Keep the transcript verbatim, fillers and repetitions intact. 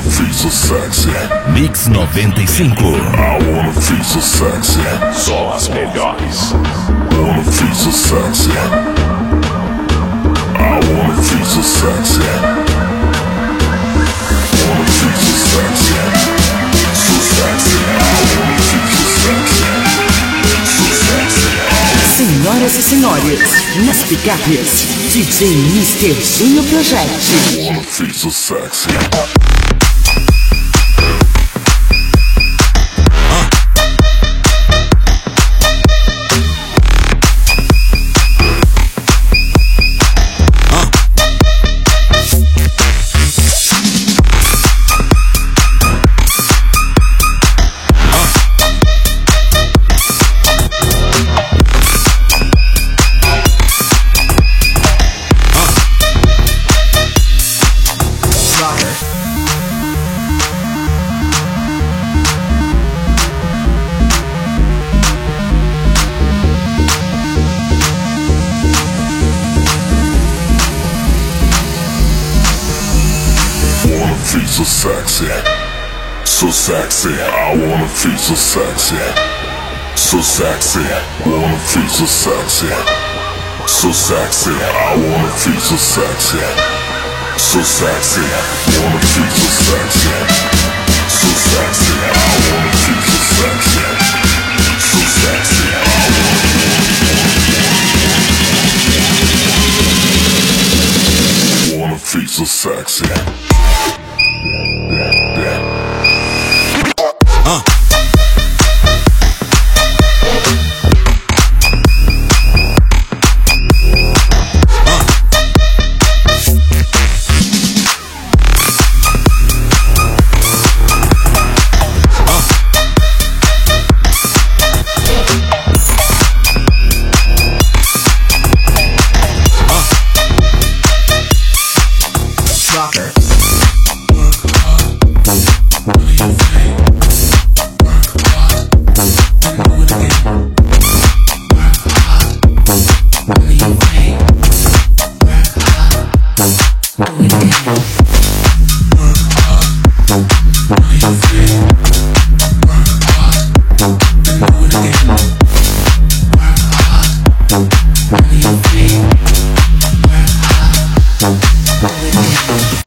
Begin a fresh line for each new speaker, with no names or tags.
feel so sexy.
Mix noventa e cinco.
I wanna feel so sexy.
Só as melhores.
Wanna feel so sexy. I wanna feel so sexy. Wanna feel so sexy. So sexy. I wanna feel so sexy. So sexy.
Senhoras e senhores, nas picapes, D J mister Ginho Project.
Wanna feel so sexy. Feel so sexy, so sexy. I wanna feel so sexy, so sexy. Wanna feel so sexy, so sexy. I wanna feel so sexy, so sexy. Wanna feel so sexy, so sexy. I wanna feel so sexy, so sexy. I wanna feel so sexy.